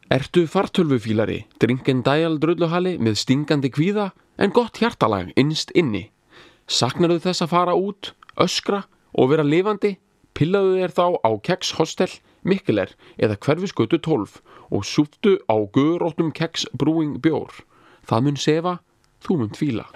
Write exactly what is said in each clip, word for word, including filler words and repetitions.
Ertu fartölvufílari, drink and dial drulluhali með stingandi kvíða en gott hjartalag innst inni? Saknarðu þess að fara út, öskra og vera lifandi? Pillaðu þér þá á Kex Hostel, Mikkeler eða Hverfisgötu tólf og súptu á göróttum Kex Brewing bjór. Það mun sefa, þú mun fíla.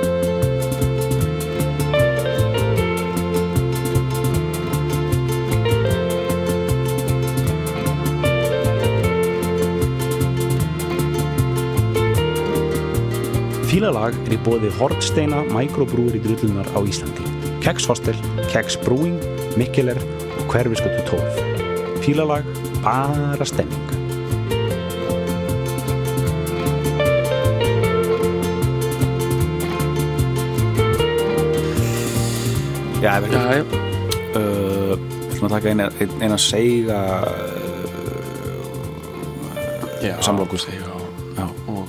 Fílalag er í boði Hornsteina Microbrúir í drullunar á Íslandi. Kex Hostel, Kex Brewing, Mikkeler og Hverfisgötu tólf. Fílalag, bara stemming. Já, ég veit ekki. Við ætlum að taka eina, eina seiga uh, samlokur seiga og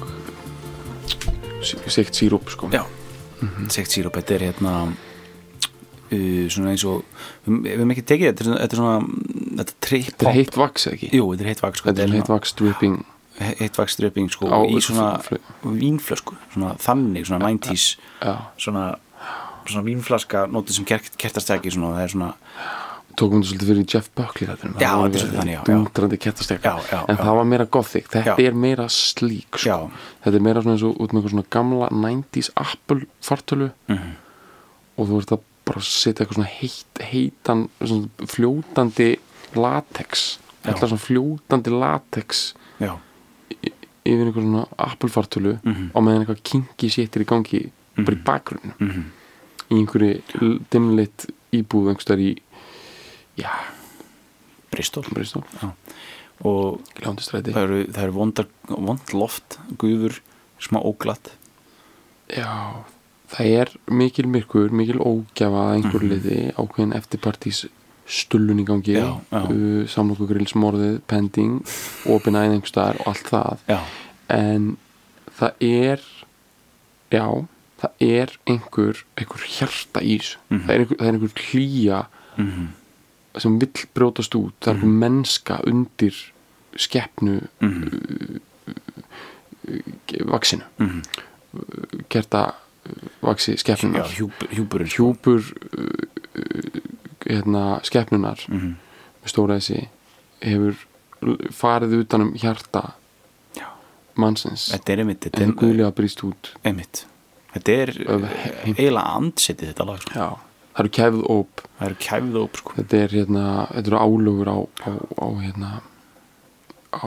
seikt síróp sko. Já, mm-hmm. Seikt síróp, þetta er hérna uh, svona eins og við, við hefum ekki tekið þetta, þetta er svona þetta er trip-hop. Þetta er heitt vaks eða ekki? Jú, þetta er heitt vaks sko. Þetta er heitt vaks dripping heitt vaks dripping sko á, í svona vínflösku, svona þannig, svona nineties já. Svona, svona vínflaska nótið sem kert, kertastæki svona, það er svona tókum þetta svolítið fyrir Jeff Buckley þetta já, þetta er svolítið þannig, já, dundrandi kertastæki en það var meira gothic, þetta já. Er meira slík sko. Þetta er meira svona eins og út með eitthvað svona gamla nineties Apple fartölu mm-hmm. og þú ert að bara setja eitthvað svona heit, heitan svona fljótandi latex eitthvað svona fljótandi latex já. Yfir einhver svona Apple fartölu mm-hmm. og meðan eitthvað kinky séttir í gangi mm-hmm. bara í bakgrunnu mm-hmm. í einhverju dimlit íbúð einhverstaðar í já Bristol, Bristol. Já. Og það eru, það eru vondar, vond loft gufur, smá óglatt já, það er mikil myrkur, mikil ógjafa einhver mm-hmm. liði, ákveðin eftirpartís stullun í gangi já, já. Uh, samlokugrilsmorðið, pending opin æð einhverstaðar og allt það já. En það er já, það er einhver, einhver hjarta ís mm-hmm. það er einhver, það er einhver hlýja mm-hmm. sem vill brjótast út, það er einhver mm-hmm. mennska undir skepnu mm-hmm. uh, vaksinu mm-hmm. kerta vaksi skepnunar já, hjúpur, hjúpur, hjúpur uh, hérna skepnunar mm-hmm. með stóra þessi hefur farið utanum hjarta já. Mannsins þetta er einmitt en það guðlega brýst út einmitt þetta er eiginlega andsetið þetta lag sko. já, það eru kæfð óp það eru kæfð óp sko. þetta er hérna, þetta eru álögur á, á, á hérna á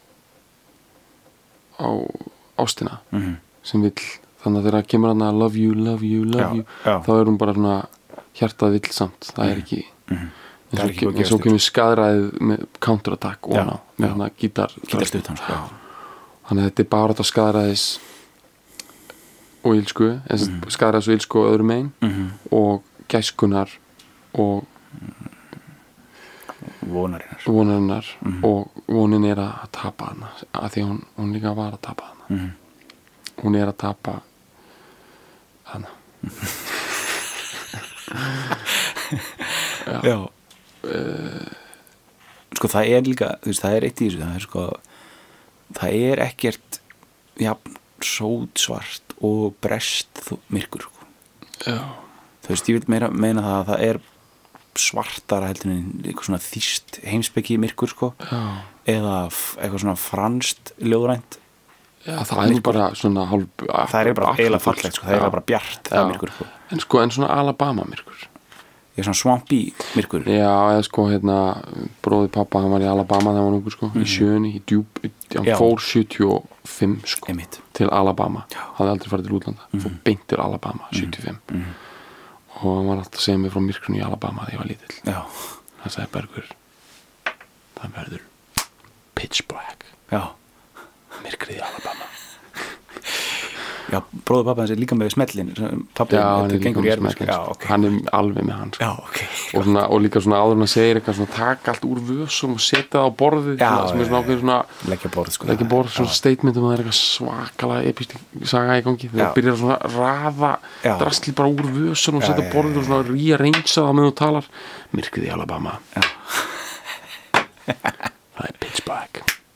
á ástina mm-hmm. sem vill, þannig að þegar kemur hann að love you, love you, love já, you já. þá er hún bara svona hjartað vill samt, það er ekki mm-hmm. eins og, kem, eins og kemur skaðræðið með counterattack og hana, með hana gítar gítarstutt hans sko. þannig að þetta er bara þetta skaðræðis og ílsku mm-hmm. skaðræðis og ílsku og öðrum megin mm-hmm. og gæskunar og vonarinnar, vonarinnar mm-hmm. og vonin er að tapa hana að því hún, hún líka var að tapa hana mm-hmm. hún er að tapa hana já, já. Uh, sko það er líka þú veist það er eitt í þessu það er sko það er ekkert jafn sótsvart og brest myrkur sko. já þú veist ég vil meira meina það að það er svartara heldur en eitthvað svona þýst heimspeki myrkur sko já. Eða f- eitthvað svona franskt ljóðrænt já það er bara svona hálf, það er bara eiginlega fallegt sko það er bara bjart það myrkur sko en sko en svona Alabama myrkur ég er svona swampy myrkur já eða sko hérna bróði pappa hann var í Alabama þegar hann var ungur sko mm-hmm. í sjöunni í djúp hann já. Fór sjötíu og fimm sko Einmitt. Til Alabama já. Hafði aldrei farið til útlanda mm-hmm. fór beint til Alabama sjötíu og fimm mm-hmm. og hann var alltaf að segja mig frá myrkrunu í Alabama þegar ég var lítill já. hann sagði Bergur það verður pitch black já. myrkrið í Alabama já, bróður pappa hans er líka með smellin pappi þetta gengur í erfum okay. hann er alveg með hann sko. já, okay. og, svona, og líka svona áður hann segir eitthvað svona taka allt úr vössum og setja það á borðið já, svona, sem er svona ákveður svona leggja borð, sko, leggja borð svona statementum að það er eitthvað svakalega epistík saga í gangi þegar það byrjar svona að raða drastli bara úr vössum og setja borðið og svona rearrangea það með þú talar myrkrið í Alabama það er pitch black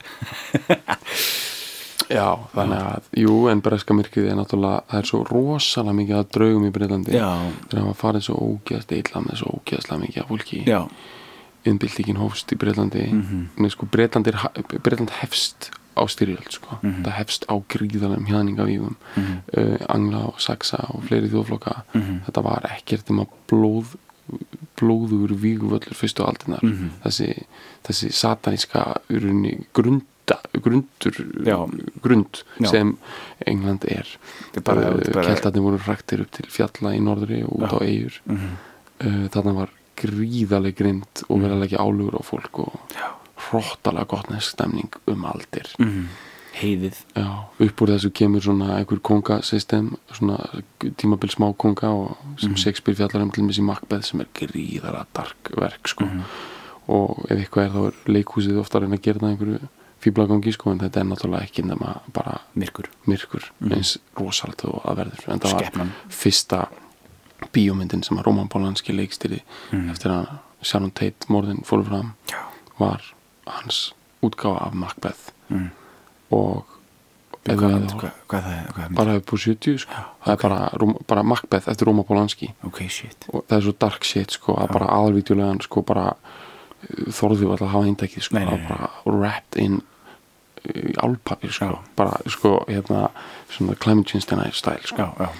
Já, þannig að, jú, en breska myrkrið er náttúrulega, það er svo rosalega mikið að draugum í Bretlandi. Já. Þegar það var farið svo ógeðslega illa með svo ógeðslega mikið að fólki. Já. Innbyltingin hófst í Bretlandi. Mhm. Nei, sko, Bretland er, Bretland hefst á styrjöld, sko. Mhm. Það hefst á gríðarlegum hjaðningavígum. Mhm. Uh, Angla og Saxa og fleiri þjóðflokka. Mhm. Þetta var ekkert um að blóð blóðugur víguvöllur fyrstu aldirnar. Mhm. Þessi, þessi sataníska urunni grund grundur Já. grund Já. sem England er bara, uh, bara... keltarnir voru hraktir upp til fjalla í norðri og út Já. á eyjur. Mhm. uh, þarna var gríðaleg grind og verið að leggja álögur á fólk og Já. hrottalega gott nesk stemning um aldir. Mhm. Heiðið. Já, upp úr þessu kemur svona einhver kongasystem, svona tímabil smá konga og sem Mhm. Shakespeare fjallar um til með í Macbeth sem er gríðalega dark verk, sko. Mhm. Og ef eitthvað er þá er leikhúsið ofta að reyna að gera það einhverju fíblagangi, sko, en þetta er náttúrulega ekki nema bara Myrkur. myrkur, Mhm. eins rosalegt og að verður. En það var Skepnan. fyrsta bíómyndin sem að Roman Polanski leikstýrði Mhm. eftir að Sharon Tate morðin fóru fram Já. var hans útgáfa af Macbeth. Mhm. Og ef Hvað, við- hvað, hvað það er? Hvað er bara upp úr sjötíu, sko. það er bara, Róm- bara Macbeth eftir Roman Polanski Ok, shit. og það er svo dark shit, sko, að bara aðalvídeolegan, sko, bara þorðu við alltaf að hafa eindækið, sko, Nei, nei, að nei. bara wrapped in í álpapir, sko, Já. bara, sko, hérna svona Clement Chinstena stæl, sko. Já, já.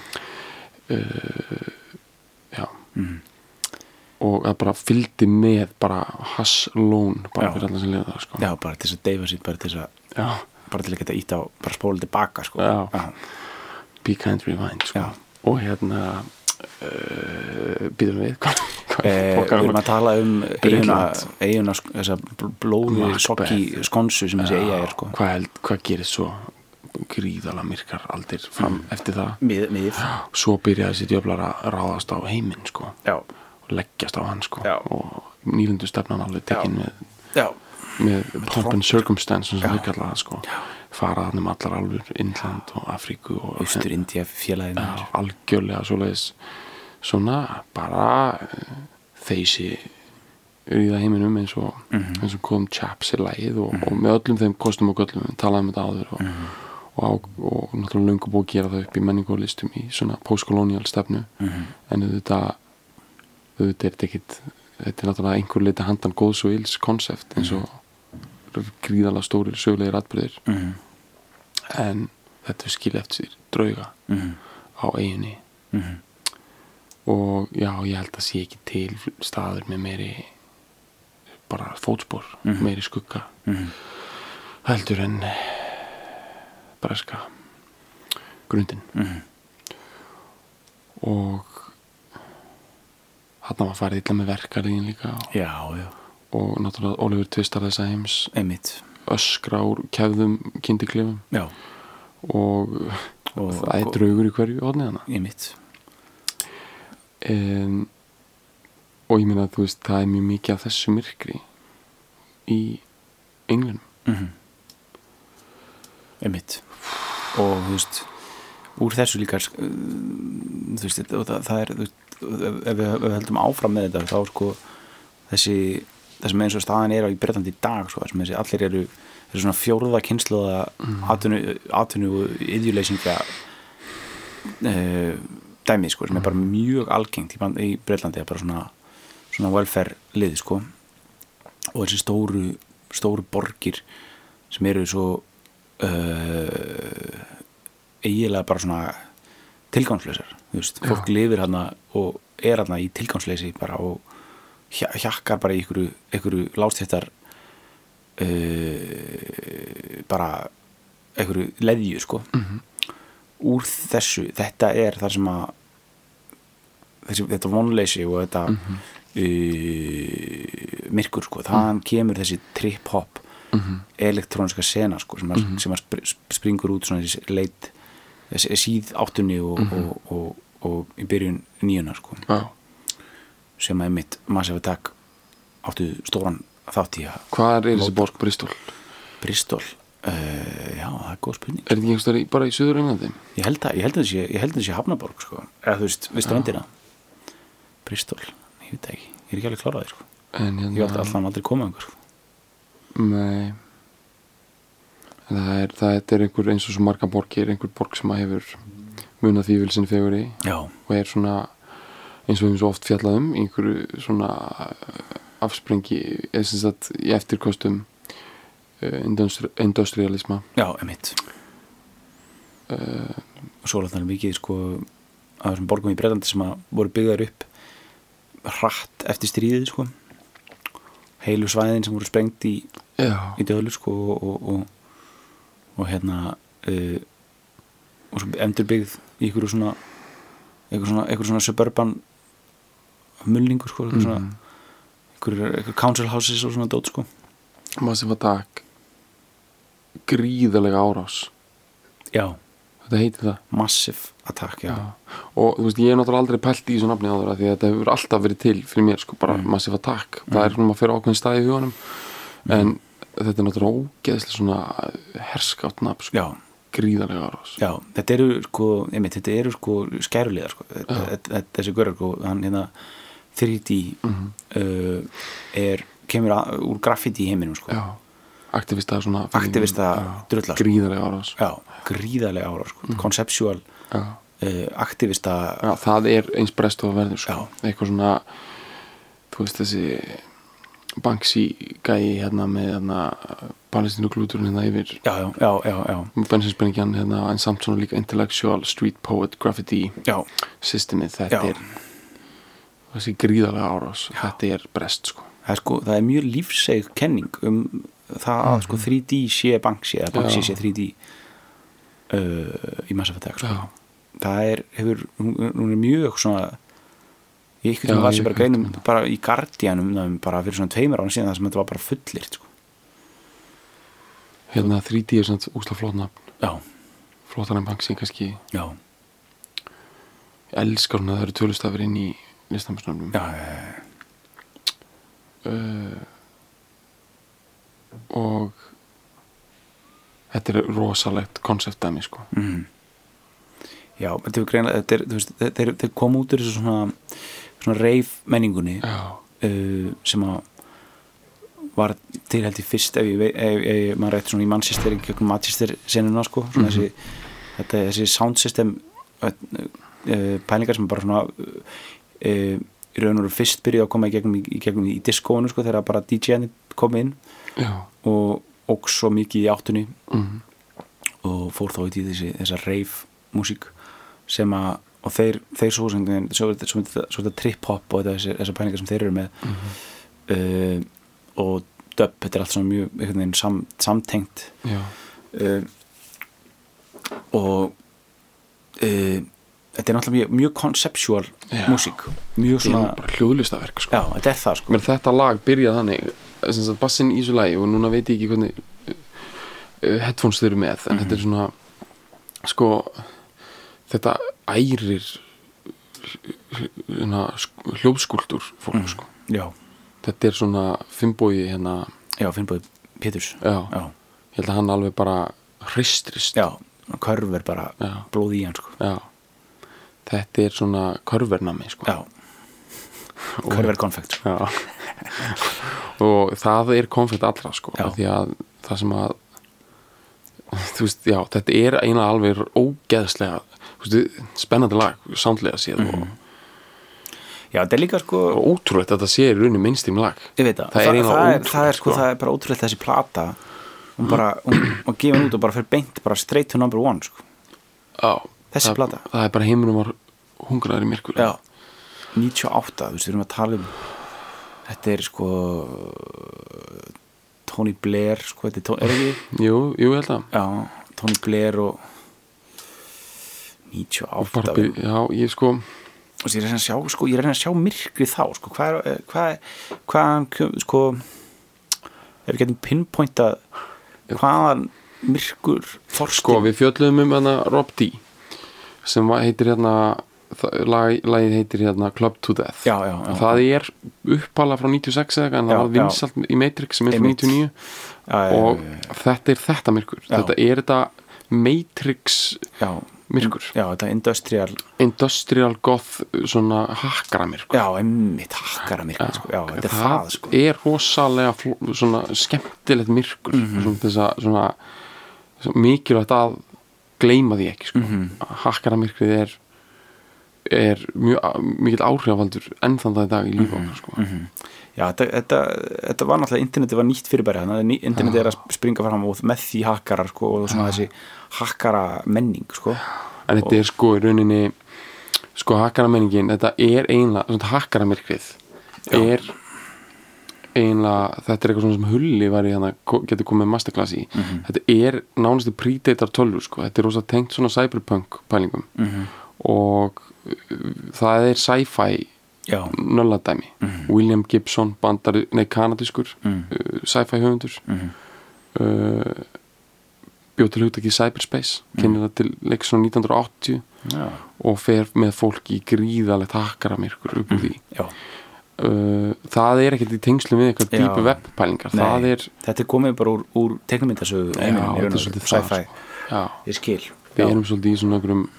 uh, já Mhm. og það bara fylgdi með bara Hass Lón bara Já. fyrir allar sem liða það, sko. Já, bara til þess að deyfa sér, bara til þess að Já. bara til að geta ítt á, bara spóla tilbaka, sko. Já. Já. Be kind, rewind, sko. Já. Og hérna uh, býðum við hvað Eh, við erum að tala um eiguna, Bretland. eiguna sk- þessa bl- blóði Macbeth. sokki skonsu sem þessi eiga er, sko. hvað, held, hvað gerir svo gríðalega myrkar aldir fram eftir það Mið, mið. svo byrjaði þessi djöflar að ráðast á heiminn, sko, Já. og leggjast á hann, sko. Já. Og nýlendu stefnan alveg tekin með, Já. með pomp and circumstance sem Já. við kallar það, sko. fara þannig um allar álfur Indland og Afríku og Austur Indía félagið Já, mér. algjörlega svoleiðis svona bara uh, þeysi ríða heiminum eins og, Mhm. eins og kom Chaps í lagið og, og með öllum þeim kostum og göllum við talaðum þetta áður og, Mhm. og, á, og náttúrulega löngu búið að gera það upp í menningu og listum í svona postkolonial stefnu Mhm. en auðvitað auðvitað er þetta ekkit þetta er náttúrulega einhver leiti handan góðs og ills konsept eins og gríðalega stórir sögulegir atbyrðir Mhm. en þetta er skilja eftir sér drauga Mhm. á eyjunni Mhm. og já, ég held að sé ekki til staður með meiri bara fótspor, Mhm. meiri skugga Mhm. heldur en breska grundin Mhm. og þarna var farið illa með verkariðin líka og, Já, já. og náttúrulega Oliver Twistar þessa heims Einmitt. öskra úr kefðum kindiklefum Já. og, Og- það er draugur í hverju orðnið hana Einmitt. en, og ég meina að þú veist það er mjög mikið af þessu myrkri í Englunum Mhm. Einmitt. Og þú veist úr þessu líka sk- þú veist, og það, það er þú veist, ef, ef, við, ef við heldum áfram með þetta þá sko þessi það sem eins og staðan er á í Bretlandi í dag sko, sem þessi allir eru, eru svona fjórða kynsluða Mm. atvinnu, atvinnu og iðjuleysingja uh, dæmi sko, sem er bara mjög algengt í, band- í Bretlandi, er bara svona svona welfare lið sko og þessi stóru stóru borgir sem eru svo uh, eiginlega bara svona tilgangsleysar, þú veist, fólk Já. lifir hana og er hana í tilgangsleysi bara og hja- hjakkar bara í ykkur, ykkur lásthettar uh, bara ykkur leðju sko Mhm. úr þessu, þetta er þar sem að þessi, þetta vonleysi og þetta Mhm. uh, myrkur sko, þaðan kemur þessi trip-hop Mhm. elektróniska sena sko, sem, að, Mhm. sem að spr- springur út svona þessi leit þessi síð áttunni og, Mhm. og, og, og í byrjun nýjuna sko, Já. sem að einmitt Massive Attack áttu stóran þátt í að Hvað er þessi Móta. borg Bristol? Bristol uh, já, það er góð spurning Er þetta ekki einhverstaðar í- bara í Suður Englandi? ég held að, ég held að þessi, ég held að þessi Hafnaborg sko, eða þú veist, við ströndina Bristol, ég veit það ekki ég er ekki alveg kláraði sko, En ég held hérna allan aldrei komið einhver sko. Nei það er, það er einhver eins og svo marga borgir, einhver borg sem að hefur munað því vil sinni fegurri og er svona eins og við höfum svo oft fjallað um einhverju svona afsprengi eða sem sagt í eftirkostum uh, industri, industrialisma Já, emitt uh, og svo láttan mikið sko af þessum borgum í Bretlandi sem að voru byggðar upp hratt eftir stríðið sko heilu svæðin sem voru sprengt í Já. í döðlu sko og, og, og, og hérna uh, og svo endurbyggð í einhverju svona einhverju svona, einhverju svona suburban mulningur sko einhverju svona mm. einhverju, einhverju council houses og svona dót sko Massive Attack gríðalega árás Já þetta heitir það Massive Attack, já, já. Og þú veist, ég hef náttúrulega aldrei pælt í þessu nafni áður af því að þetta hefur alltaf verið til fyrir mér sko, bara mm. Massive Attack, það mm. er svona að fyrir ákveðin stað í huganum mm. en þetta er náttúrulega ógeðslega svona herskátt nafn sko, já. Gríðarlega árás Já, þetta eru sko, einmitt, þetta eru sko skæruliðar sko, þetta, þessi görur sko, hann hérna þrjú D mm. uh, er, kemur að, úr graffiti í heiminum sko Já, aktivista svona aktivista drullar gríðarlega árás Já, gríðarlega árás sko, mm. conceptual uh, aktivista Já, það er eins brest og verður sko. Eitthvað svona þú veist þessi Banksy gæi hérna með hérna palestínu glúturinn hérna yfir Já, já, já, já, já. bensinsprengjan hérna en samt svona líka intellectual street poet graffiti já. Systemið, þetta já. Er þessi gríðarlega árás, já. Þetta er brest sko. Það er sko, það er mjög lífseig kenning um það að mm. sko þrjú D sé Banksy eða Banksy sé þrjú D uh, í Massive Attack sko. Það er, hefur, hún er mjög svona ég ekkert um að það sé bara greinum bara í Guardianum bara fyrir svona tveimur ára síðan það sem þetta var bara fullirt sko. Hérna þrjú D er svona úsla flott nafn Já flottar en Banksy kannski Já Ég elskar hún að það eru tölustafir inn í listamæsnöfnum Já, já, já. Uh, og þetta er rosalegt konceptdæmi sko mm. Já, þetta er greina þetta er, þú veist, þeir, þeir kom út úr þessu svona svona reif menningunni uh, sem að var til held í fyrst ef ég, ef, ef maður rétt svona í Manchester í kjökkum Manchester senuna sko svona mm -hmm. þessi, þetta, þessi sound system uh, uh, pælingar sem bara svona uh, í raun og veru fyrst byrjuði að koma í gegnum í, í, gegnum í diskónu sko þegar bara D J-ni kom inn Já. og og svo mikið í áttunni mm. og fór þá í þessi þessa rave músík sem að og þeir, þeir svo sem svo þetta trip-hop og þessi, þessar pælingar sem þeir eru með mm -hmm. uh, og dub, þetta er allt svona mjög einhvern veginn sam, samtengt uh, og uh, þetta er náttúrulega mjög, mjög conceptual músík, mjög svona bara hljóðlistaverk sko. Já, þetta er það sko. Men þetta lag byrjaði þannig sem sagt bassinn í þessu lagi og núna veit ég ekki hvernig uh, headphones þeir eru með en mm -hmm. þetta er svona sko þetta ærir hljóðskúltúr fólk mm. sko. Já. Þetta er svona Finnbogi hérna Já, Finnbogi Péturs Já. Já, ég held að hann alveg bara hristrist Já, körver bara Já. Blóð í hann sko. Já, þetta er svona körvernami sko. Já, körverkonfekt sko. Já og það er konfekt allra sko Já. því að það sem að þú veist, já, þetta er eiginlega alveg ógeðslega veist, spennandi lag, soundlega séð mm. og Já, þetta er líka sko og ótrúlegt að þetta sé í rauninni mainstream lag Ég veit það, það, það, er, það, er, það er sko, það er bara ótrúlegt þessi plata og bara, og gefa út og bara fyrir beint bara straight to number one sko Já, þessi það, plata það er bara heiminum var hungraður í myrkur Já, níutíu og átta, þú veist, við erum að tala um þetta er sko Tony Blair sko, þetta er, Tony, er ekki? Jú, jú, ég held að Já, Tony Blair og níutíu og átta bara, Já, ég sko og ég er að sjá, sko, ég er að sjá myrkri þá sko, hvað er, hvað hvað, sko ef við getum pinpointað hvaðan myrkur þorstin Sko, við fjöllum um hana Rob D sem heitir hérna lag, lagið heitir hérna Club to Death já, já, já. Það er uppala frá níutíu og sex eða en það var vinsalt í Matrix sem er frá níutíu og níu já, já, og já, já. Þetta er þetta myrkur já. Þetta er þetta Matrix já. myrkur Já, þetta industrial industrial goth svona hakkara myrkur Já, einmitt hakkara myrkur sko. Já, þetta er það, það sko. er rosalega svona skemmtilegt myrkur mm -hmm. svona þess að svona svo mikilvægt að gleyma því ekki sko. Mhm. Hakkaramirkrið er er mjög mikill áhrifaldur enn þann dag í dag í lífi okkar sko. Mhm. Já, þetta, þetta, þetta var náttúrulega, internetið var nýtt fyrirbæri, þannig að internetið er að springa fram og með því hakkarar sko, og svona þessi hakkara menning sko. En þetta er sko í rauninni sko hakkaramenningin, þetta er einlega svona hakkaramirkrið er einlega, þetta er eitthvað svona sem Hulli var í hana, getur komið masterclass í Mhm. þetta er nánustu predator tölvur sko, þetta er rosa tengt svona cyberpunk pælingum Mhm. og það er sci-fi Já. nölladæmi Mhm. William Gibson, bandari, nei kanadískur Mhm. uh, sci-fi höfundur Mhm. uh, bjóð til hugtakið cyberspace kynir það til leiks svona nítján hundruð og áttatíu Já. og fer með fólk í gríðalegt hakkaramirkur upp úr því Já. uh, það er ekkert í tengslu við eitthvað Já. dýpu webpælingar Nei. það er, Þetta er komið bara úr, úr teiknumyndasögu já, heiminum, í raun þetta og er veru, svolítið það sci-fi, sko. Já, ég skil við Já. erum svolítið í svona einhverjum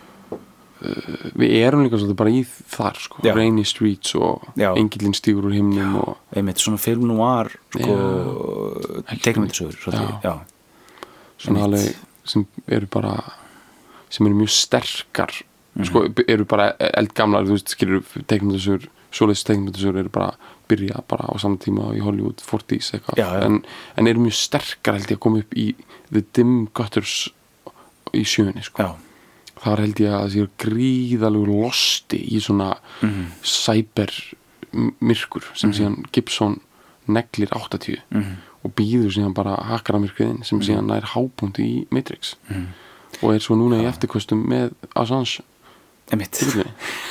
uh, við erum líka svolítið bara í þar sko, Já. Rainy Streets og Já. Engillinn stígur úr himnum og einmitt svona film noir sko, teiknumyndasögur svolítið. Já. Já. svona Einmitt. alveg sem eru bara sem eru mjög sterkar Mhm. sko, eru bara eldgamlar þú veist, skilur teiknumyndasögur svoleiðis teiknumyndasögur eru bara byrja bara á saman tíma í Hollywood forties eitthvað Já, já. en, en eru mjög sterkar held ég að koma upp í The Dim Gutters í sjöunni sko. Já. þar held ég að það séu gríðalegur losti í svona Mhm. cyber myrkur sem Mhm. síðan Gibson neglir áttatíu Mhm. og býður síðan bara hakkaramirkriðin sem síðan nær hápunkti í Matrix Mhm. og er svo núna í eftirkvöstum með Assange einmitt tilvíðinni.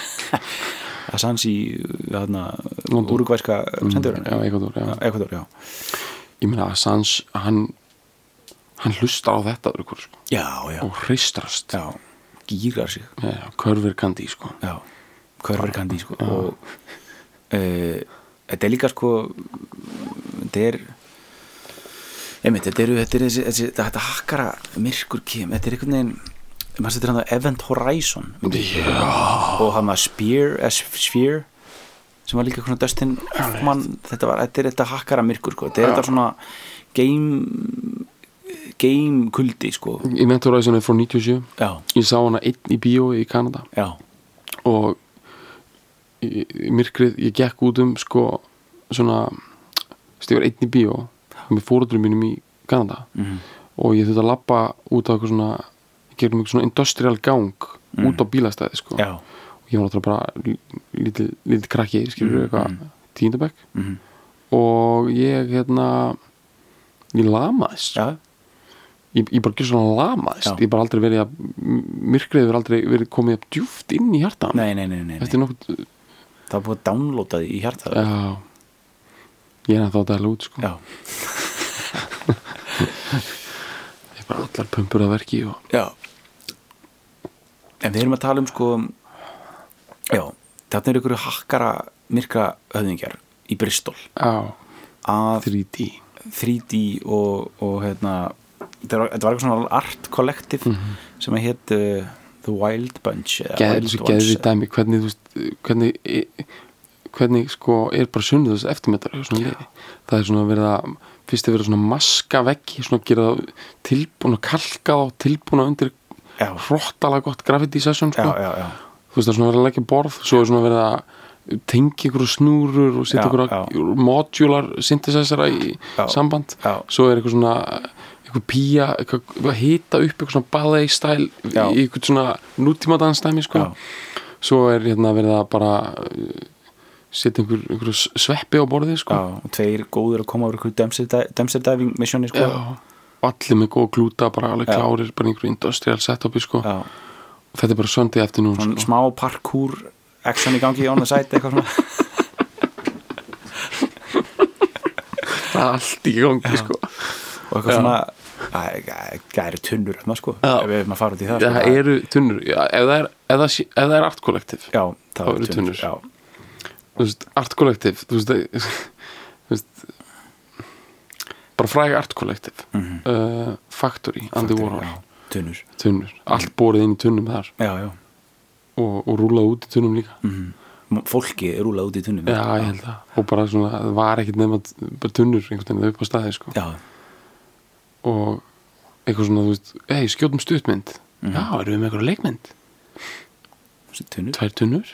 Assange í þarna London. úrugvæska sendurinn Já, Ekvador, já. Ekvador, já Ég meina Assange, hann hann hlustar á þetta öðru hvort sko, Já, já, og hreistrast já, gýrar sig ja, körfur kandi sko. Já, hverfarkandi sko og uh, þetta er líka sko þetta er einmitt, þetta eru þetta er þessi, þessi þetta hakkara myrkur kem þetta er einhvern veginn maður setur hann að Event Horizon Já. og hann að Spear, eh, Sphere sem var líka svona Dustin Hoffman þetta var, þetta er þetta hakkara myrkur sko þetta er Já. þetta svona game game kuldi sko Event Horizon er frá níutíu og sjö já, ég sá hana einn í bíói í Kanada já, og í, í myrkrið, ég gekk út um sko svona stígur einn í bíó með fóruldrum mínum í Kanada mhm, og ég þurfti að labba út á eitthvað svona gegnum eitthvað svona industrial gang Mm. út á bílastæði sko já og ég var náttúrulega bara lítið, lítið krakki skilur Mm, eitthvað mm. tíundabæk mhm, og ég hérna ég lamaðist já, ég, ég bara gjör svona lamaðist Já. ég bara aldrei verið að myrkrið hefur aldrei verið komið upp djúft inn í hjartan nei, nei, nei, nei, nei. eftir nokkuð það var búið að downloada því í hjarta já ég er að þá dæla út sko já, ég er bara allar pumpur að verki og já en við erum að tala um sko já, þarna eru ykkur hakkara myrka höfðingjar í Bristol já að þrjú D þrjú D og, og hérna þetta var, þetta var eitthvað svona art collective Mhm. sem að hétt uh, The Wild Bunch eða geði Wild þessu Ones. geði dæmi hvernig þú veist hvernig hvernig sko er bara sunnið þessu eftirmyndar svona liði það er svona verið að fyrst er verið svona maska veggi svona gera það tilbúin að kalka þá tilbúin að undir já, hrottalega gott graffiti session já, sko já, já, þú veist það er svona verið að leggja borð svo er svona verið að tengja ykkur snúrur og setja Já, ykkur já. modular synthesizera í Já. samband já, svo er eitthvað svona eitthvað pía, eitthvað að hita upp eitthvað svona ballet stæl Já. í eitthvað svona nútíma dansdæmi sko. Já. svo er hérna verið að bara uh, setja einhver, einhver sveppi á borðið sko. já, og tveir góður að koma úr ykkur dumpster, di- dumpster diving missioni sko. Já. og allir með góð klúta bara alveg Já. klárir bara einhverju industrial setupi sko. Já. og þetta er bara söndið eftir nú svona sko. smá parkour action í gangi on the side eitthvað svona það er allt í gangi sko. og eitthvað Já. svona það eru tunnur hérna sko Já. ef við erum að fara út í það það sko. eru tunnur já, ef, það er, ef, það, sé- ef það er art kollektiv já, þá það eru tunnur. já, þú veist, art kollektiv þú veist, þú veist bara fræg art kollektiv Mhm. uh, Factory, Andy Warhol já, tunnur tunnur, allt borið inn í tunnum þar já, já og, og rúlað út í tunnum líka mm. fólki er rúlað út í tunnum já, ég held það og bara svona, það var ekkert nema bara tunnur einhvern veginn upp á staði sko. já, og eitthvað svona, þú veist, hei, skjótum stuttmynd Mhm. já, erum við með eitthvað leikmynd þessi tunnur tvær tunnur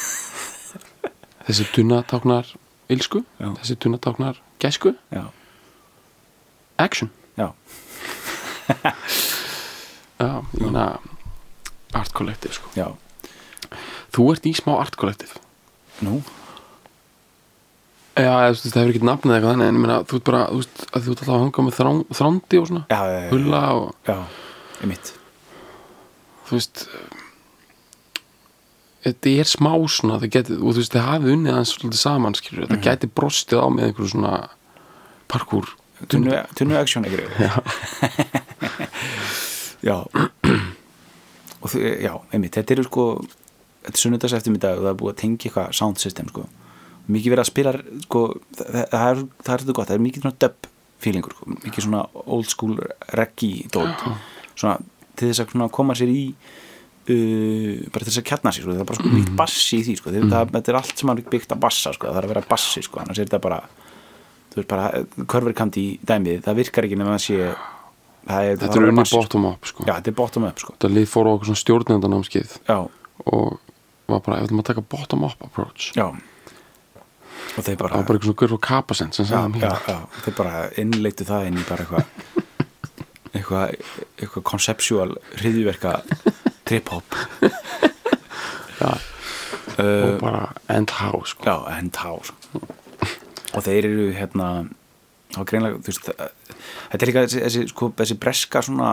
þessi tunna táknar ilsku, Já. þessi tunna táknar gæsku, já, action já, já, ég meina art collective, sko já, þú ert í smá art collective nú já, eða, þú veist, það hefur ekki nafnið eitthvað þannig en ég meina, þú ert bara, þú veist, að þú ert alltaf að hanga með þrán, þrándi og svona, já, já, já, hulla og já, ég mitt þú veist þetta er smá svona það geti, og þú veist, þið hafið unnið aðeins svolítið saman, skilur, þetta gæti brostið á með einhverju svona parkour tunnu, tunnu action ekkert já, já og þú, já, einmitt, þetta eru sko þetta er sunnudags eftirmiddag og það er búið að tengja eitthvað sound system sko, mikið verið að spila sko, það, það er það er þetta gott, það er mikið svona dub feelingur sko, mikið svona old school reggae dót, svona til þess að svona koma sér í uh, bara til þess að kjarna sér sko, það er bara sko mikið bassi í því sko, mm. það, þetta er allt sem er byggt að bassa sko, það er að vera bassi sko, annars er þetta bara þú veist bara, körverkant í dæmið það virkar ekki nema að sé það er, þetta er unni bottom up, sko já, þetta er bottom up sko þetta lið fór á okkur svona stjórnendanámskeið já, og var bara, ef þú maður taka bottom up approach já og þeir bara það var bara eitthvað svona Gurfa Kapasend sem já, sagði já, já, þeir bara innleitu það inn í bara eitthvað eitthvað eitthvað conceptual hryðjuverka trip-hop já, uh, og bara end how, sko já, end how sko. og þeir eru hérna þá greinlega, þú veist þetta er líka þessi, þessi, sko, þessi breska svona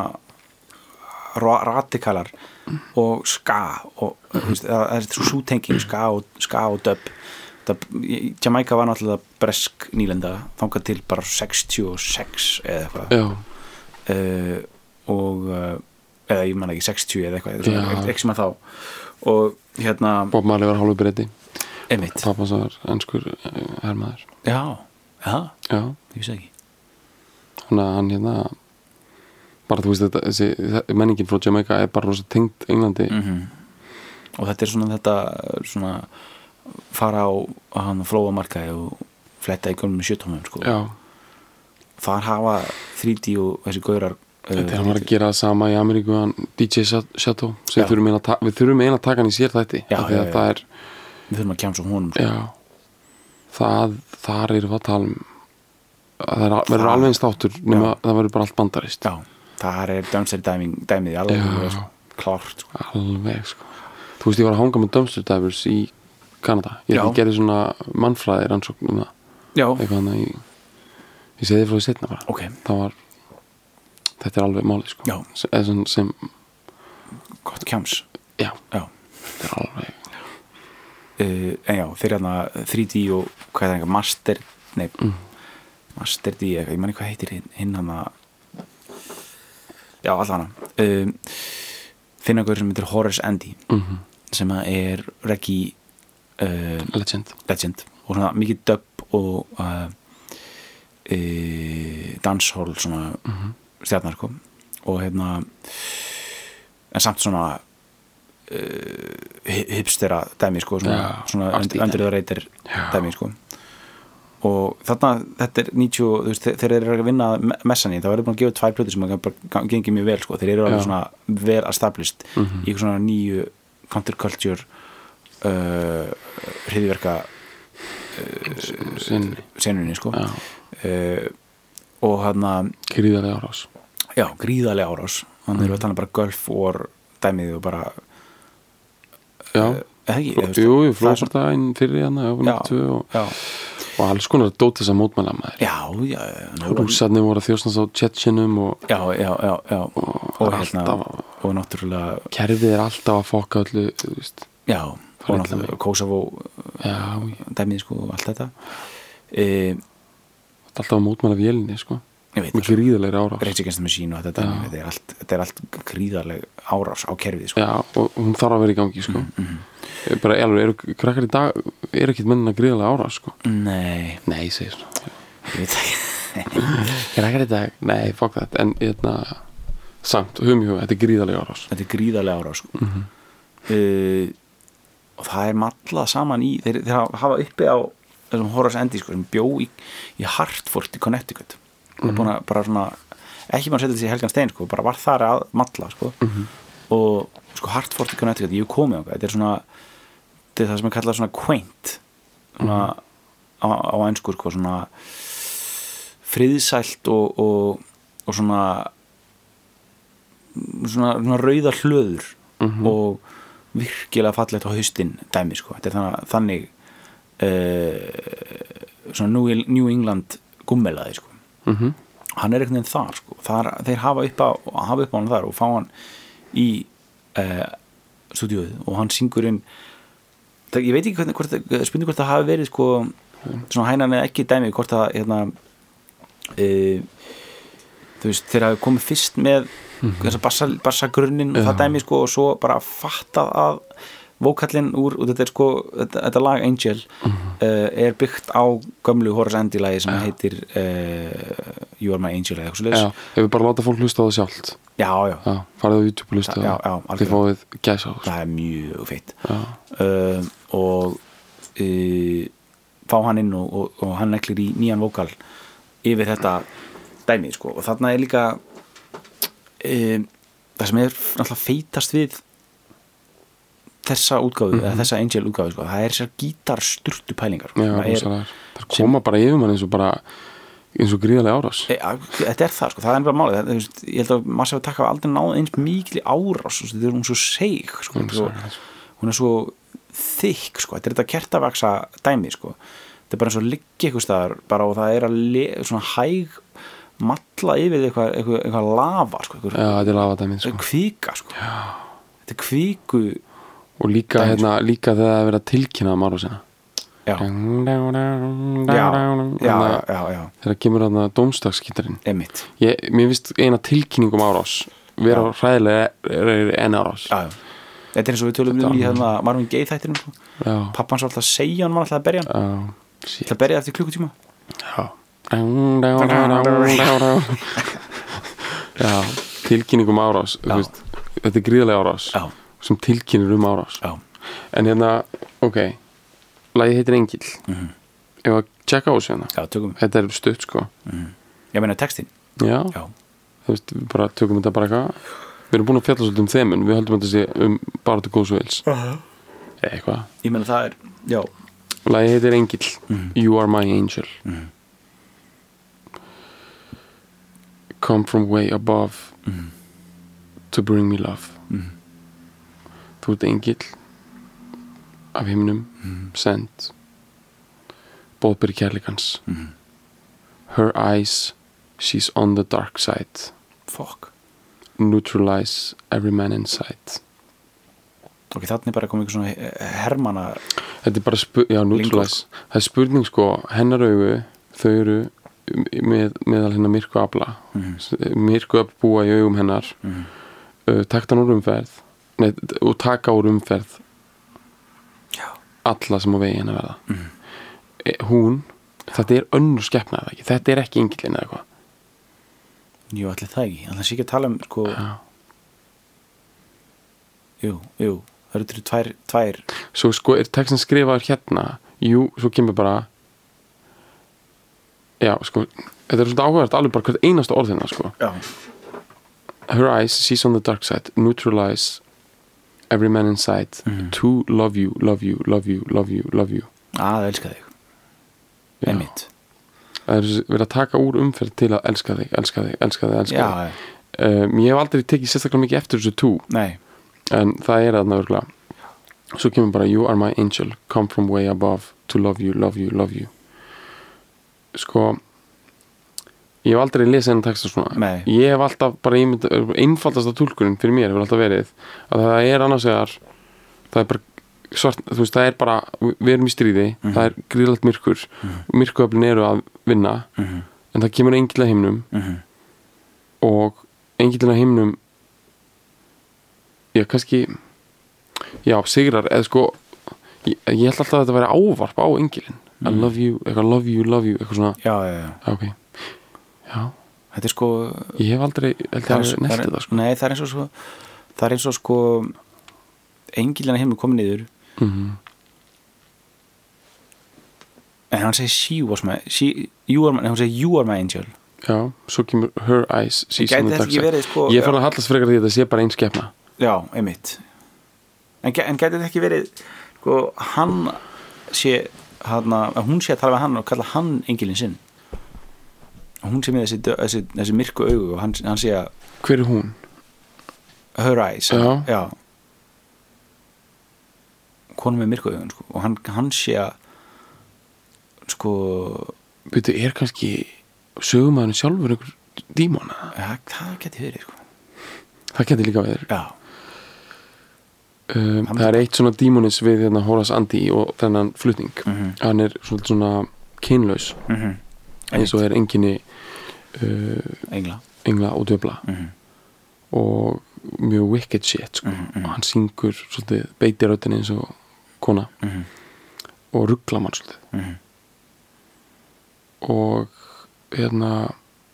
radikalar og ska og þú veist, það er svo sútenging ska og, ska og dub það, Jamaica var náttúrulega bresk nýlenda þangað til bara sextíu og sex eða eitthvað já, uh, og uh, eða ég man ekki sextíu eða eitthvað Já. ekki sem að þá og hérna Bob Marley var hálfu breyti einmitt pappas var enskur hermaður já, já, já, ég vissi ekki þannig að hann hérna bara þú veist þetta, þessi menningin frá Jamaica er bara rosa tengd Englandi mm og þetta er svona þetta svona fara á hann flóamarkaði og fletta í gömlum sjötómum sko. já, þar hafa þrý D og þessi gaurar þetta er hann var að gera það sama í Ameríku hann D J Chateau sem Já. við þurfum eiginlega að ta- við þurfum eiginlega að taka hann í sér þætti Já, af því já, að já. það er við þurfum að kjamsa honum sko. já, það, þar erum við að tala um að það er, verður Það- alveg eins þáttur nema það verður bara allt bandarist já, þar er dumpster diving dæmið alveg Já. sko, klárt sko. alveg, sko þú veist, ég var að hanga með dumpster divers í Kanada ég, Já. ég gerði svona mannfræði rannsókn um það já, eitthvað hann að ég ég segi frá því setna bara ok, það var, þetta er alveg málið, sko Já. sem, sem, sem gott kjams já, já þetta er alveg uh, en já, þeir hérna þrý D og hvað er það, master nei, Mm. master D eitthvað, ég manni hvað heitir hinn, hinn hann að já, allan uh, finna einhver sem heitir Horace Andy mm sem að er reggae uh, legend legend og svona mikið dub og uh, uh, dancehall svona mm stjarnar kom og hérna en samt svona uh, hipstera dæmi sko svona, Já, svona arty undir það reytir Já. dæmi sko og þarna þetta er níutíu, þú veist, þegar þeir eru að vinna messan í, þá verður búin að gefa tvær plötur sem bara gengið mjög vel sko, þeir eru alveg Já. svona vel established Mhm. í svona nýju counterculture uh, hryðjuverka sinni, senunni sko já, uh, og hann að gríðarlega árás já, gríðarlega árás þannig Mhm. erum við að tala bara Gulf War dæmið og bara já, uh, eða ekki, eða, jú, jú, það er svona- flóðsvartaginn fyrir hann Já. og, já, og alls konar dót þess að mótmæla maður já, já, já rússarnir voru að þjósnast á Tjetjenum og, já, já, já, já og, og hérna alltaf, og náttúrulega, kerfið er alltaf að fokka öllu, þú veist já og Fara illa náttúrulega með. Kosovo já, ég- dæmið sko og allt þetta e, alltaf að mótmæla vélinni, sko ég veit með það, gríðarlega árás Rage Against the Machine og þetta dæmið, Já. þetta er allt, þetta er allt gríðarleg árás á kerfið sko. já, og hún þarf að vera í gangi, sko Mhm. Ég bara, elur, eru krakkar í dag er ekkert mennin að gríðarlega árás, sko nei, nei, segir svona ég veit ekki krakkar í dag, nei, fokk þetta en, hérna, samt, hugum í huga þetta er gríðarlega árás þetta er gríðarlega árás sko. mm -hmm. uh, og það er mallað saman í þeir, þeir hafa uppi á þessum Horace Andy sko, sem bjó í, í Hartford í Connecticut hann er búin að bara svona ekki maður setja þessi Helgan Stein sko, bara var þar að malla sko. Mhm. og sko Hartford í Connecticut, ég hef komið á þetta er svona, þetta er það sem er kallað svona quaint svona á, á ensku sko, svona friðsælt og, og, og svona svona, svona rauða hlöður Mhm. og virkilega fallegt á haustin dæmi sko, þetta er þannig, þannig uh, svona New, New England gummelaði sko, Mhm. hann er einhvern veginn þar sko, þar, þeir hafa upp á hafa upp á hann þar og fá hann í uh, stúdíóið og hann syngur inn það, ég veit ekki hvernig, hvort, spurning hvort það hafi verið sko, svona hænan eða ekki dæmi hvort það hérna uh, þú veist, þeir hafi komið fyrst með mm-hmm. þessa bassa, bassagrunnin og það dæmi sko og svo bara fattað að vókallinn úr, og þetta er sko þetta, þetta lag Angel mm-hmm. uh, er byggt á gömlu Horace Andy lagi sem ja. heitir uh, You Are My Angel eða eitthvað svo leiðis. Já, ef við bara láta fólk hlusta á það sjálft. Já, já. Já, farið á YouTube og hlusta á það. Já, já, þið fáið gæsa á það. Það er mjög feitt. Uh, og uh, fá hann inn og, og, og hann neklir í nýjan vókal yfir þetta dæmi sko, og þarna er líka uh, það sem er náttúrulega feitast við þessa útgáfu, mm-hmm. eða þessa Angel útgáfu sko, það er þessar gítarsturtu pælingar sko. Já, það, það koma bara yfir mann eins og bara eins og gríðarlega árás e, þetta er það sko, það er bara málið það, ég held að maður sér að taka aldrei náð eins mikil árás, þetta er hún svo seig sko, mm, svo, hún er svo þykk sko, þetta er þetta kertavaksa dæmi sko, þetta er bara eins og liggi eitthvað staðar bara og það er að le, svona hæg malla yfir eitthvað, eitthvað, eitthvað lava sko, eitthvað, já, þetta er lava dæmi sko. Kvika sko já. Þetta er kviku og líka, dæmi, hérna, sko. líka þegar það er verið að tilkynna um árásina já já, já, já, já. þegar kemur þarna dómstagsgítarinn Einmitt. Ég, mér finnst eina tilkynning um árás vera hræðilega en árás já, já. Þetta er eins og við tölum um í hérna Marvin Gaye þættinum sko. Pappan svo alltaf að segja hann var alltaf að berja hann alltaf að berja eftir klukkutíma já já, tilkynning um árás veist, þetta er gríðarlega árás já. sem tilkynir um árás já. En hérna, ok lagið heitir Engil mm-hmm. ef að checka á sig hérna já, tökum þetta er stutt sko mm-hmm. ég meina textin já, já. þú veist, við bara tökum þetta bara eitthvað við erum búin að fjalla svolítið um þemun við höldum þetta sé um bara til góðs og vils uh-huh. eitthvað ég meina það er, já lagið heitir Engil mm-hmm. You Are My Angel mm-hmm. Come from way above mm-hmm. to bring me love mm-hmm. þú ert engil af himnum mm-hmm. send boðberi kærleikans mm-hmm. her eyes she's on the dark side fuck neutralize every man inside ok, þannig bara komið eitthvað svona hermana þetta er bara spu- já, neutralize það er spurning sko, hennar augu þau eru með, meðal hennar myrku afla mm-hmm. myrku afl búa í augum hennar mm-hmm. uh, takta hann úr umferð nei, og taka úr umferð já. alla sem á vegi hennar verða mm-hmm. e, hún, þetta er önnur skepna eða ekki, þetta er ekki engillin eða eitthvað jú, allir það ekki, en það sé ekki að tala um sko já. jú, jú, það eru til tvær, tvær svo sko er textin skrifaður hérna jú, svo kemur bara já, sko þetta er svona áhugavert alveg bara hvert einasta orðina sko já. her eyes, she's on the dark side neutralize every man inside mm-hmm. to love you, love you, love you, love you, love you að elska þig einmitt það er verið að taka úr umferð til að elska þig, elska þig, elska þig, elska já, þig um, ég hef aldrei tekið sérstaklega mikið eftir þessu tú nei en það er þarna örgulega svo kemur bara you are my angel come from way above to love you, love you, love you sko ég hef aldrei lesið hennar texta svona nei. ég hef alltaf bara ímynd einfaldasta túlkunin fyrir mér hefur alltaf verið að það er annars vegar það er bara svart, þú veist, það er bara við erum í stríði, mm-hmm. það er gríðlegt myrkur mm-hmm. myrkuöflin eru að vinna mm-hmm. en það kemur engil að himnum mm-hmm. og engilin að himnum já, kannski já, sigrar, eða sko ég, ég held alltaf að þetta væri ávarp á engilin mm-hmm. I love you, eitthvað love you, love you eitthvað svona, já, já, já. ok já, þetta er sko ég hef aldrei held það að er, nefnt þetta sko nei, það er eins og svo það er eins og sko engilin að himnum komið niður mm-hmm. en hann segir she was my she, you are my, hann segir you are my angel Já, svo kemur Her Eyes Season Gæti þetta ekki verið, sko, Ég er fann að hallast frekar því að þetta sé bara einn skepna. Já, einmitt En, en gæti þetta ekki verið sko, hann sé hana, að hún sé að tala við hann og kalla hann engilinn sinn og hún sé með þessi, þessi, þessi myrku augu og hann, hann sé að Hver er hún? Her Eyes Já, já. Konum með myrku augun sko. og hann, hann sé að sko Byrju, er kannski sögumæðurinn sjálfur einhver dímona? ja, það geti verið sko. Það geti líka verið Já um, Það er eitt svona dímonis við hérna Horace Andy og þennan flutning Mhm. Hann er svona, svona kynlaus Mhm. eins og er enginni uh, Engla engla og döfla Mhm. og mjög wicked shit sko. Mhm, mhm. og hann syngur svolítið beitir röddinni eins og kona Mhm. og ruggla mann svolítið Mhm. og hérna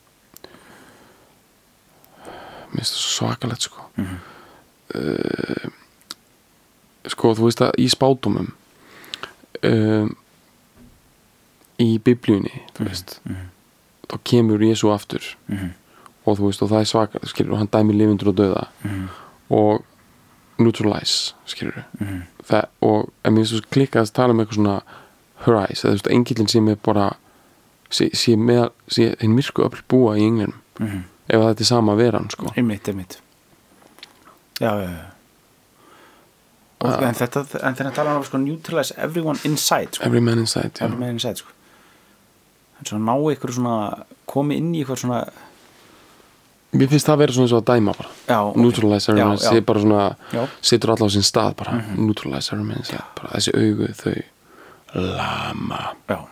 mér finnst það svo svakalegt sko Mhm. uh, sko þú veist að í spátumum um, í biblíunni þú veist Mhm. þá kemur Jesú aftur Mhm. og þú veist og það er svaka skilur, og hann dæmir lifundur og dauða Mhm. og neutralize skilur Mhm. það, og en mér finnst þú klikkað að tala um eitthvað svona her eyes, eða þú veist engillin sem er bara sé, sé með sé hinn myrku öll búa í englinum Mhm. ef þetta er sama veran sko einmitt, einmitt já, já, já og, Ah. en þetta, en þetta tala um sko neutralize everyone inside sko. every man inside já. every man inside sko. en svona ná ykkur svona komi inn í ykkur svona mér finnst það að vera svona eins og að dæma bara já, okay. neutralize every Já, man já. sé bara svona Já. setur alla á sinn stað bara Mhm. neutralize every man inside bara þessi augu þau lama já,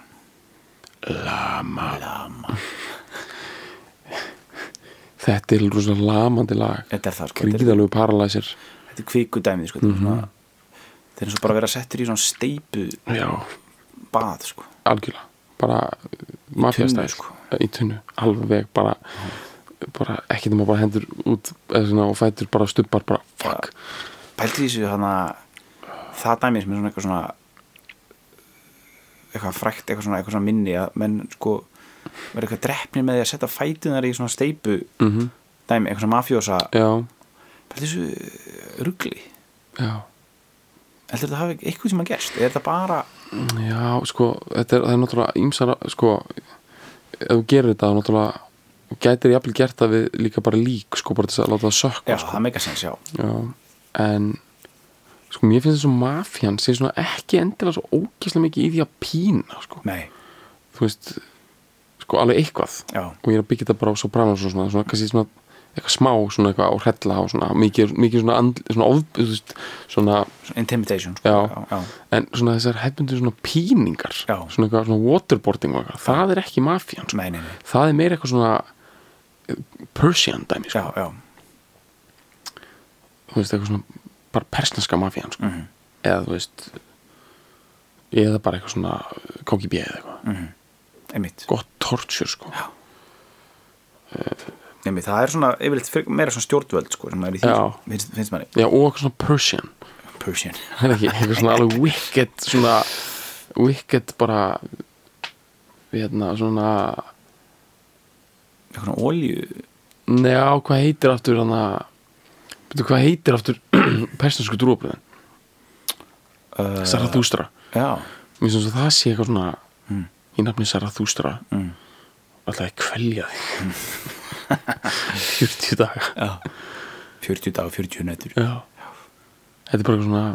lama lama þetta er rosa lamandi lag þetta er það sko, þetta er, gríðalegu paralyzer þetta er kvikudæmið sko, mm -hmm. svona, þetta er eins og bara að vera settur í svona steipu já, bað sko algjörlega bara mafjastæð sko. í tunnu, alveg bara bara ekki þegar maður bara hendur út eða svona og fætur bara stubbar bara fuck pælti þessu þannig að það dæmið sem er svona eitthvað svona eitthvað frækt, eitthvað svona, eitthvað svona minni að menn sko verður eitthvað drepnir með því að setja fætunar í svona steipu mm -hmm. dæmi, eitthvað svona mafjósa já, pælti þessu rugli já, heldur þetta hafi eitthvað sem að gerst er þetta bara já, sko þetta er, það er náttúrulega ímsara sko, ef þú gerir þetta náttúrulega gætir jafnvel gert það við líka bara lík sko, bara þess að láta það sökka já, sko. það meika sens, já já, en sko mér finnst þess að mafjan sé svona ekki endilega svo ógeðslega mikið í því að pína sko, nei, þú veist sko alveg eitthvað já, og ég er að byggja þetta bara á Sopranos og svona, svona kannski svona eitthvað smá svona eitthvað á hrella og svona mikið, mikið svona, andl, svona, of, þú veist, svona svona intimidation sko. Já. já, já, en svona þessar hefbundu svona píningar Já. svona eitthvað svona waterboarding og eitthvað, það er ekki mafjan sko. nei, nei, nei það er meira eitthvað svona Persian dæmi sko. já, já, þú veist eitthvað svona bara persneska mafjan sko. mhm, eða þú veist eða bara eitthvað svona K G B eða eitthvað mhm einmitt, gott torture sko. einmitt, það er svona yfirleitt fyrir- meira svona stjórnvöld sko, sem er í því, Já. finnst, finnst manni já og eitthvað svona Persian Persian, það er ekki eitthvað svona alveg wicked svona wicked bara hérna svona eitthvað svona olju njá hvað heitir aftur hann að betur hvað heitir aftur persnesku trúabröðin uh, Zarathustra já, mér finnst að það sé eitthvað svona Mm. í nafni Zarathustra mm. alltaf að kvelja þig fjörutíu daga já fjörutíu dag og fjörutíu nætur já þetta er bara eitthvað svona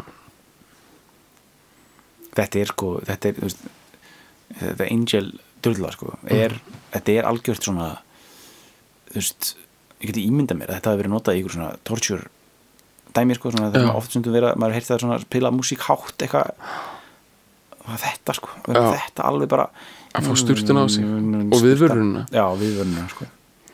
þetta er sko, þetta er þú veist, þetta angel dörðla sko, er, þetta er algjört svona þú veist, ég geti ímyndað mér að þetta hafi verið notað í ykkur svona torture dæmi sko, svona þegar Já. maður oft stundum vera, maður heyrti það svona spila músík hátt eitthvað og þetta sko, og Já. þetta alveg bara að fá sturtuna á sig og viðvörunina já, viðvörunina sko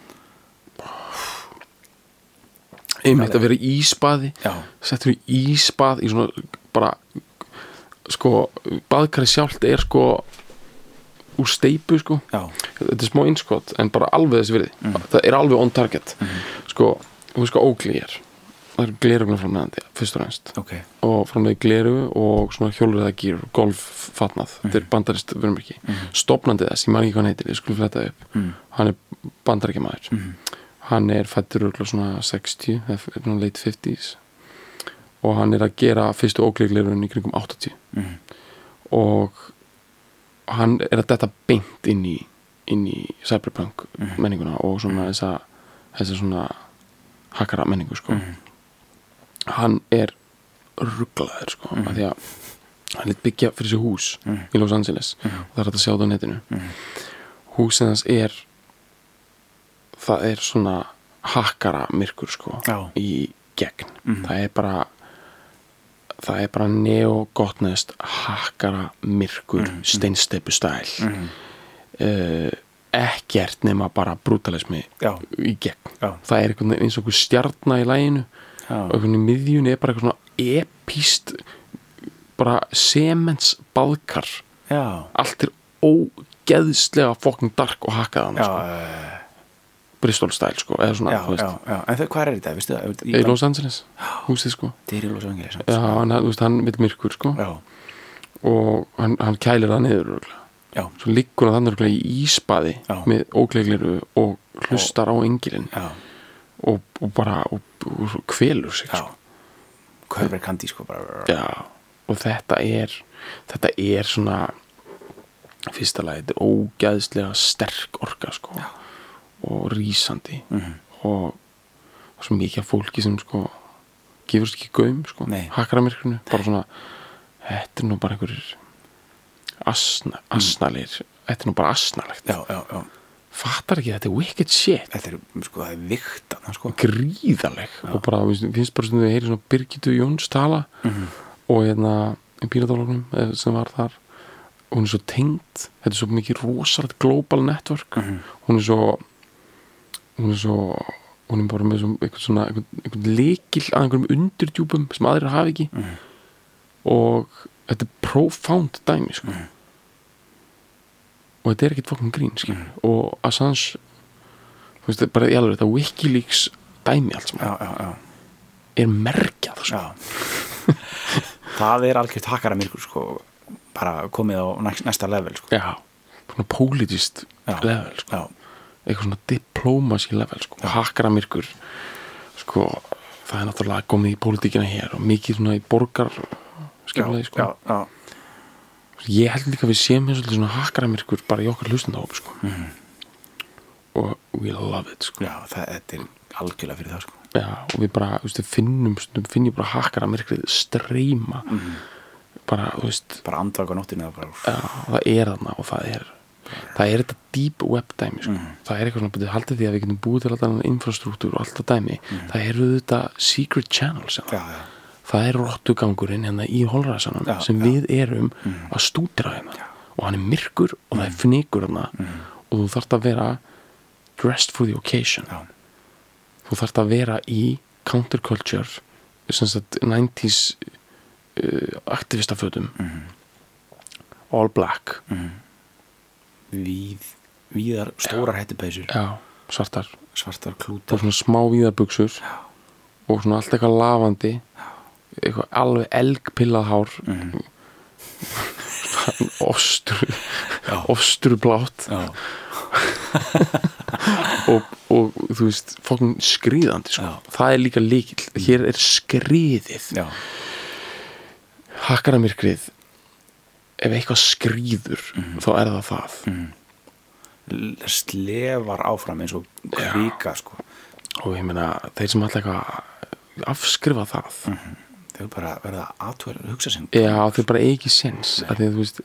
einmitt að vera í ísbaði já, settur í ísbað í svona bara sko baðkari sjálft er sko úr steypu sko já, þetta er smá innskot en bara alveg þessi virði það er alveg on target sko, þú veist hvað Oakley er það er glerugna framleiðandi fyrst og reynst okay. og framleiði gleru og svona hjólreiðagýr og golffatnað, mm. þetta er bandarist vörummerki, mm. stofnandi þess, ég man ekki hvað hann heitir, ég skulle fletta upp mm. hann er bandaríkjamaður mm. hann er fæddur örugglega svona sextíu eða late fifties og hann er að gera fyrstu ógleiglerun í kringum áttatíu mm. og hann er að detta beint inn í inn í cyberpunk mm. menninguna og svona mm. þessa þessa svona hakkara menningu sko mm. hann er rugglaður sko mm. af því að hann lit byggja fyrir sig hús mm. í Los Angeles mm. og það er hægt að sjá það á netinu mm. húsið hans er það er svona hakkara myrkur sko Já. í gegn mm. það er bara það er bara neogotnest hakkara myrkur mm. steinsteipu stæl mm. uh, ekkert nema bara brutalismi Já. í gegn Já. það er einhvern veginn eins og einhver stjarna í læginu Já. og einhvern veginn í miðjunni er bara eitthvað svona epíst bara sementsbaðkar Já. allt er ógeðslega fucking dark og hakkaðan sko. Bristol style sko eða svona, já, já, já. En það, hvað er þetta? Vistu, í, í Los Angeles, húsið sko þetta er í Los Angeles já, hann, veist, hann vil myrkur sko já. og hann, hann kælir það niður já. svo liggur hann þannig í ísbaði já. með óglegliru og hlustar og, á engilinn og, og bara og, og kvelur sig sko. Körver kandi sko bara. Já, og þetta er þetta er svona fyrsta lagi, þetta er ógæðslega sterk orka sko já. Og rísandi mm-hmm. og, og svo mikið af fólki sem sko gefurst ekki gaum sko hakkaramirkrinu, bara svona þetta er nú bara einhverjir asna, asnalir mm. þetta er nú bara asnalegt já, já, já. Fattar ekki, þetta er wicked shit þetta er sko, það er viktan sko. Gríðaleg já. Og bara, finnst bara sem þau heyri svona Birgittu Jóns tala mm-hmm. og hérna í Píratálóknum sem var þar hún er svo tengd, þetta er svo mikið rosalegt global network mm-hmm. hún er svo hún er svo hún er bara með svo, einhvern svona einhvern, einhvern lekil að einhverjum undirdjúpum sem aðrir hafa ekki mm. og þetta er profound dæmi sko. mm. og þetta er ekkert fokkin grín mm. og Assange þú veist, bara í alveg þetta Wikileaks dæmi allt sem já, já, já. er merkjað sko. það er algjört hakkaramirkur sko, bara komið á næsta level sko. já, svona politist level sko. já eitthvað svona diplomacy level sko. hakkaramirkur sko, það er náttúrulega komið í pólitíkina hér og mikið svona í borgar skipulagi sko. já, já. ég held líka að við séum eins og svona hakkaramirkur bara í okkar hlustendahóp sko. mm-hmm. og we love it sko. já, það er algjörlega fyrir það sko. já, og við bara, þú veist, við finnum finnum bara hakkaramirkrið streyma mm-hmm. bara, þú veist bara andvaka nóttina bara... já, það er þarna og það er það er þetta deep web dæmi sko. mm. það er eitthvað svona, haldið því að við getum búið til alltaf infrastruktúr og alltaf dæmi mm. það eru þetta secret channels já, já. það er rottugangurinn hérna í holræsanum já, sem já. Við erum mm. að stúdira hérna já. Og hann er myrkur og mm. það er fnikur hérna mm. og þú þarft að vera dressed for the occasion já. Þú þarft að vera í counterculture sem sagt nineties uh, aktivistafötum mm. all black mm. Víð, víðar, stórar hættupeysur já, svartar svartar klútar og svona smá víðarbuxur og svona allt eitthvað lafandi já. Eitthvað alveg elgpillað hár mm. ostur ostur blátt og, og þú veist fokkin skríðandi sko. Það er líka líkill, hér er skriðið já. Hakkaramirkrið ef eitthvað skríður mm. þá er það það mm. slefar áfram eins og kvíka sko. og ég meina þeir sem alltaf eitthvað afskrifa það mm. þeir bara verða aðtöður að hugsa sem já þeir bara ekki sens að þeir, þú veist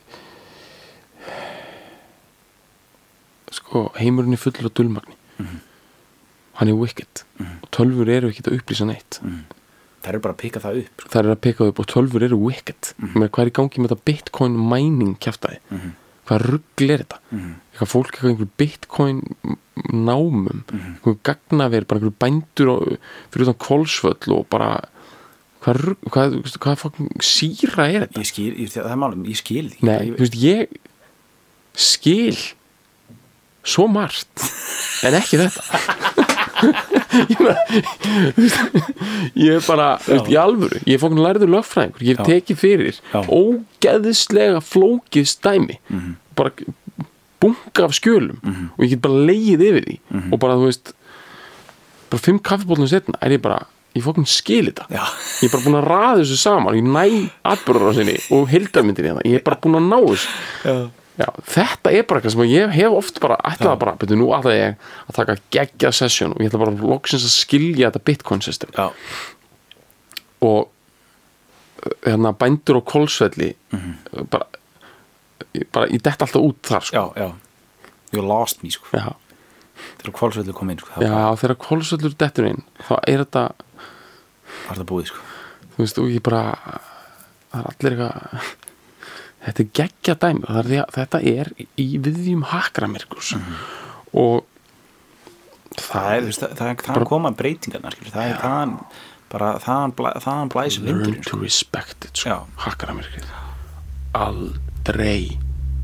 sko heimurinn er fullur af dulmagni mm. hann er wicked mm. og tölvur eru ekki að upplýsa neitt mm. Það eru bara að pika það upp sko. Það eru að pika það upp og tölvur eru wicked mm-hmm. Hvað er í gangi með þetta bitcoin mining kjaftaði mm-hmm. Hvað rugl er þetta mm-hmm. Eitthvað fólk, eitthvað einhver bitcoin námum mm-hmm. Einhver gagnaver, bara einhver bændur og, fyrir utan Hvolsvöll og bara Hvað rugl, hvað, hvað fokkin síra er þetta Ég skil, ég, það er málum, ég skil því Nei, þú veist, ég skil svo margt en ekki þetta ég, bara, ég er bara veist, í alvöru, ég er fókn lærður lögfræðingur, ég hef Já. tekið fyrir Já. ógeðislega flókið stæmi Mhm. bara bunga af skjölum Mhm. og ég get bara legið yfir því Mhm. og bara þú veist bara fimm kaffibóllum setna er ég bara ég fókn skil þetta Já. ég er bara búin að raða þessu saman ég næ atburðarásinni og heildarmyndinni hérna. ég er bara búin að ná þessu Já. Já, þetta er bara eitthvað sem ég hef oft bara ætlað bara, betur nú ætla ég að taka geggja session og ég ætla bara loksins að skilja þetta Bitcoin system Já. og hérna bændur og kolsvelli Mhm. bara, bara ég dett alltaf út þar sko. Já, já. You lost me, sko. Já, Þegar Hvolsvöllur kom inn, sko. Það já var, þegar kolsvellur dettur inn þá er þetta, var það búið, sko. þú veist, og ég bara það er allir eitthvað þetta er geggja dæmi og það er því að þetta er í viðjum hakramirkurs Mhm. og Það er, þú veist, það, það, er- það koma breytingarnar, skilur. Það er þaðan, bara þaðan, blæ, þaðan blæs learn vindurinn, to sko. respect it sko. Já. hakramirkrið aldrei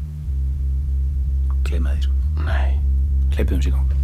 Gleyma því, sko. nei Hleypum sér í gang.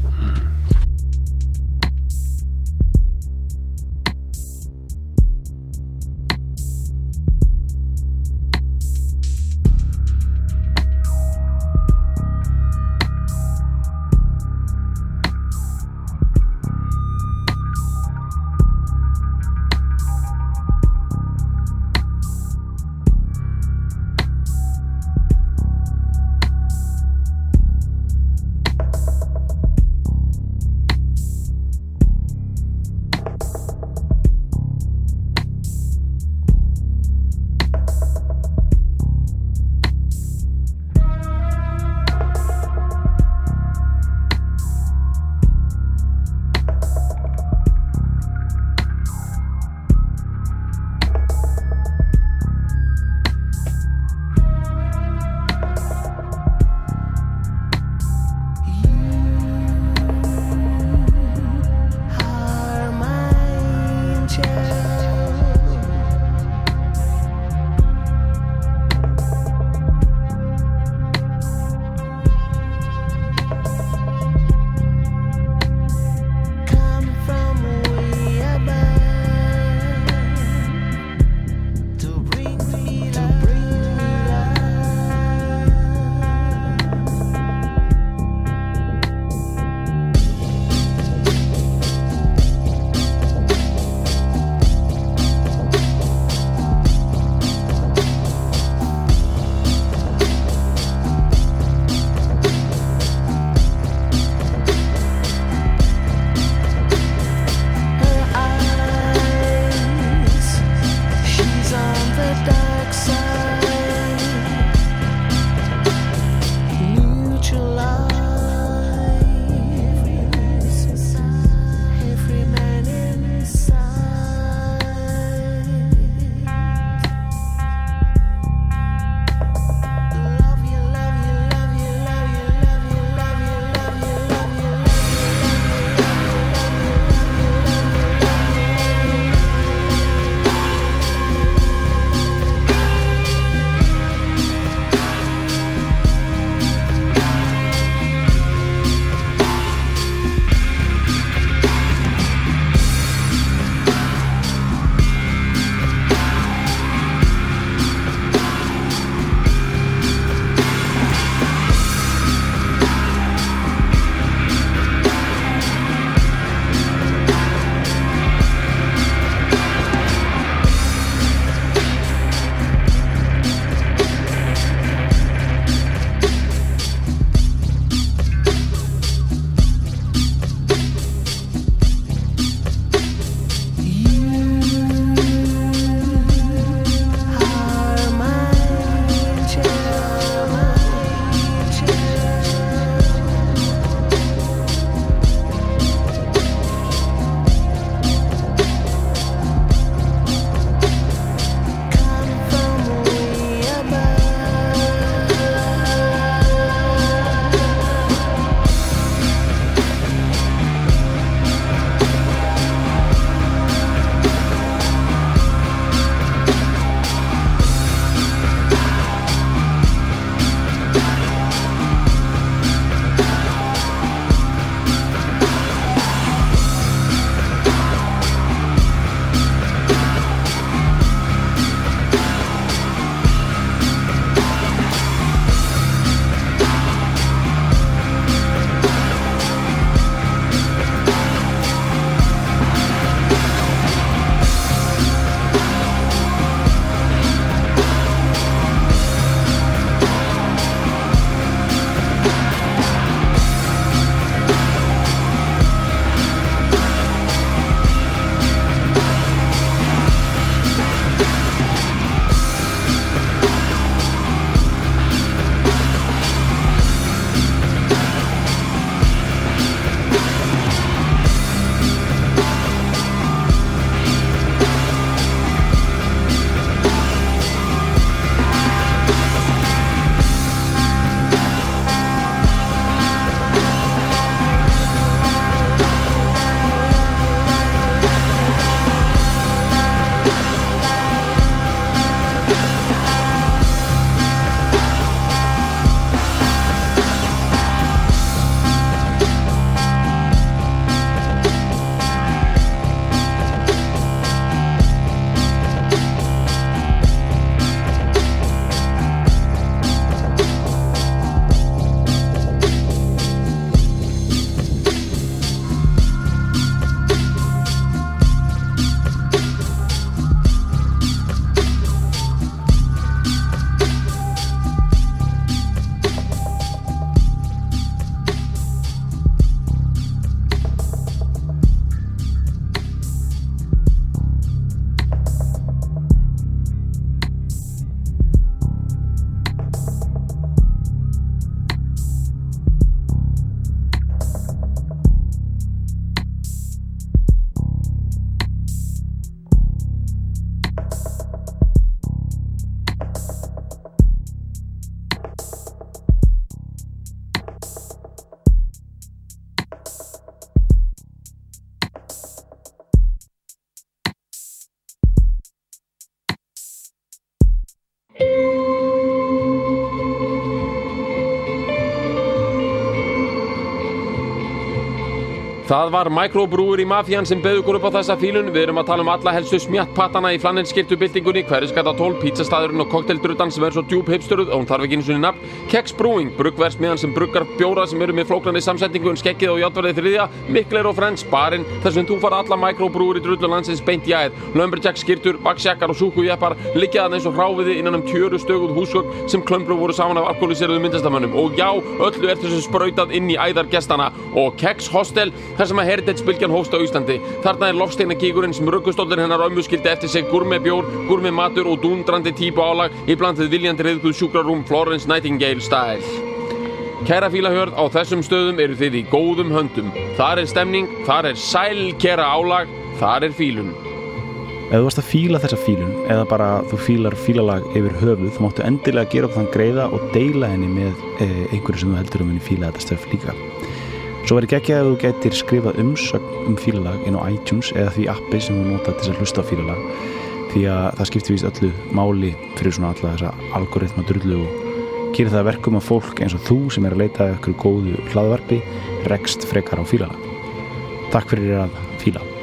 Það var Microbrewery Mafían sem bauð okkur upp á þessa fílun. Við erum að tala um alla helstu smjattpattana í flannelskyrtubyltingunni, Hverfisgata tólf, pítsastaðurinn og kokteildruddan sem er svo djúp hipstöruð og hún þarf ekki einu sinni nafn. Kex Brewing, bruggverksmiðjan sem bruggar bjóra sem eru með flóknari samsetningu en skeggið og játvarðið þriðja, Mikler og Friends, barinn, þar sem þú fara alla Microbrewery drullu landsins beint í æð. Lumberjack skyrtur, vaxjakkar og súkujeppar liggja þarna eins og hráviði innan um tjöru stöguð húsgögn sem klömbru voru saman af alkoholiseruðum myndlistarmönnum. Og já, öllu er þessu sprautað inn í æðar gestana. Og Kex Hostel, þar sem að Heritage-bylgjan hófst á Íslandi. Þarna er Lofsteinagígurinn sem ruggustóllinn hennar ömmu skildi eftir sig gúrmebjór, gúrmematur og dúndrandi típu álag í bland við viljandi ryðguð sjúkrarúm Florence Nightingale style. Kæra fílahjörð, á þessum stöðum eru þið í góðum höndum. Þar er stemning, þar er sælkera álag, þar er fílun. Ef þú varst að fíla þessa fílun eða bara þú fílar fílalag yfir höfuð, þá máttu endilega gera upp þann greiða og deila henni með eh, einhverju sem þú heldur um henni fíla þetta stöf líka. Svo verður geggjað að þú getur skrifað umsögn um fílalag inn á iTunes eða því appi sem þú notað til að hlusta á fílalag, því að það skiptir víst öllu máli fyrir svona alla þessa algoritma drullu og gerir það verkum að fólk eins og þú sem er að leita eftir góðu hlaðvarpi rekst frekar á fílalag. Takk fyrir að fíla.